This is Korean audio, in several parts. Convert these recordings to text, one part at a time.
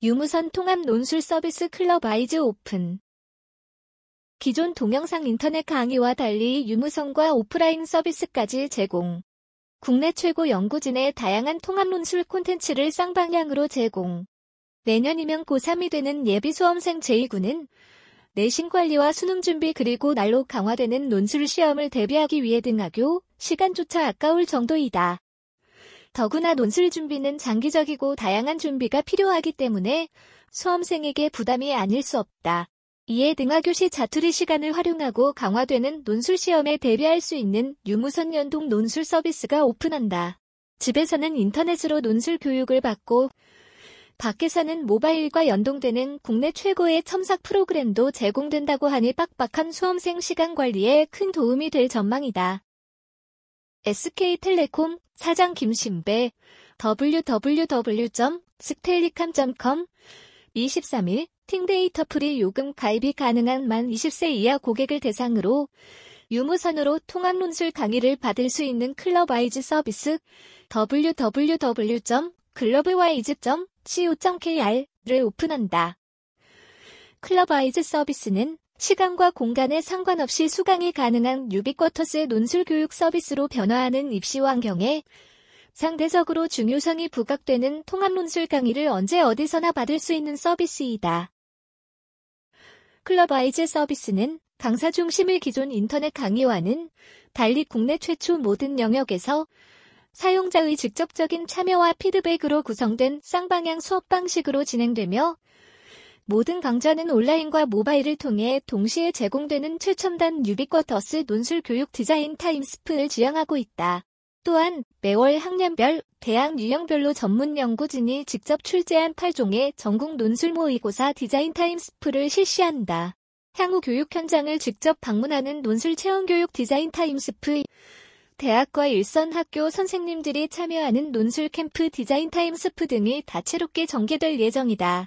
유무선 통합 논술 서비스 클럽아이즈 오픈. 기존 동영상 인터넷 강의와 달리 유무선과 오프라인 서비스까지 제공. 국내 최고 연구진의 다양한 통합 논술 콘텐츠를 쌍방향으로 제공. 내년이면 고3이 되는 예비 수험생 제2구는 내신 관리와 수능 준비 그리고 날로 강화되는 논술 시험을 대비하기 위해 등하교 시간조차 아까울 정도이다. 더구나 논술 준비는 장기적이고 다양한 준비가 필요하기 때문에 수험생에게 부담이 아닐 수 없다. 이에 등하교 시 자투리 시간을 활용하고 강화되는 논술 시험에 대비할 수 있는 유무선 연동 논술 서비스가 오픈한다. 집에서는 인터넷으로 논술 교육을 받고 밖에서는 모바일과 연동되는 국내 최고의 첨삭 프로그램도 제공된다고 하니 빡빡한 수험생 시간 관리에 큰 도움이 될 전망이다. SK텔레콤 사장 김신배 www.sktellicom.com 23일 팅데이터 프리 요금 가입이 가능한 만 20세 이하 고객을 대상으로 유무선으로 통합 논술 강의를 받을 수 있는 클럽아이즈 서비스 www.globwise.co.kr을 오픈한다. 클럽아이즈 서비스는 시간과 공간에 상관없이 수강이 가능한 유비쿼터스 논술 교육 서비스로 변화하는 입시 환경에 상대적으로 중요성이 부각되는 통합 논술 강의를 언제 어디서나 받을 수 있는 서비스이다. 클럽아이즈 서비스는 강사 중심의 기존 인터넷 강의와는 달리 국내 최초 모든 영역에서 사용자의 직접적인 참여와 피드백으로 구성된 쌍방향 수업 방식으로 진행되며 모든 강좌는 온라인과 모바일을 통해 동시에 제공되는 최첨단 유비쿼터스 논술 교육 디자인 타임스프를 지향하고 있다. 또한 매월 학년별, 대학 유형별로 전문 연구진이 직접 출제한 8종의 전국 논술 모의고사 디자인 타임스프를 실시한다. 향후 교육 현장을 직접 방문하는 논술 체험교육 디자인 타임스프, 대학과 일선 학교 선생님들이 참여하는 논술 캠프 디자인 타임스프 등이 다채롭게 전개될 예정이다.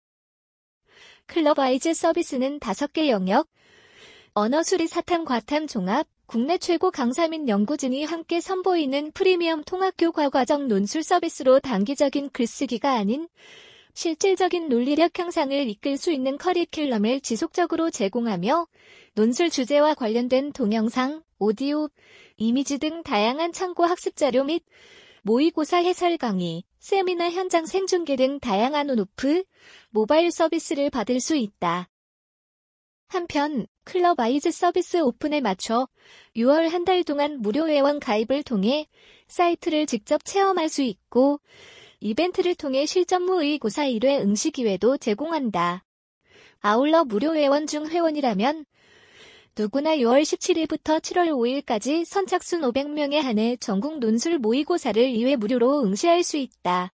클럽아이즈 서비스는 5개 영역, 언어 수리 사탐 과탐 종합, 국내 최고 강사 및 연구진이 함께 선보이는 프리미엄 통합교 과과정 논술 서비스로 단기적인 글쓰기가 아닌 실질적인 논리력 향상을 이끌 수 있는 커리큘럼을 지속적으로 제공하며 논술 주제와 관련된 동영상, 오디오, 이미지 등 다양한 참고 학습 자료 및 모의고사 해설 강의, 세미나 현장 생중계 등 다양한 온오프, 모바일 서비스를 받을 수 있다. 한편 클럽아이즈 서비스 오픈에 맞춰 6월 한 달 동안 무료 회원 가입을 통해 사이트를 직접 체험할 수 있고 이벤트를 통해 실전 모의고사 1회 응시 기회도 제공한다. 아울러 무료 회원 중 회원이라면 누구나 6월 17일부터 7월 5일까지 선착순 500명에 한해 전국 논술 모의고사를 2회 무료로 응시할 수 있다.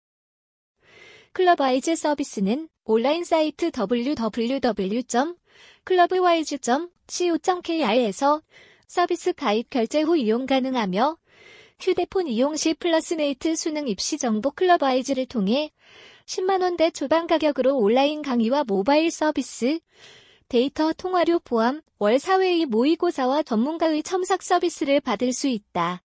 클럽아이즈 서비스는 온라인 사이트 www.clubwise.co.kr에서 서비스 가입 결제 후 이용 가능하며 휴대폰 이용 시 플러스네이트 수능 입시 정보 클럽아이즈를 통해 10만원대 초반 가격으로 온라인 강의와 모바일 서비스, 데이터 통화료 포함 월 4회의 모의고사와 전문가의 첨삭 서비스를 받을 수 있다.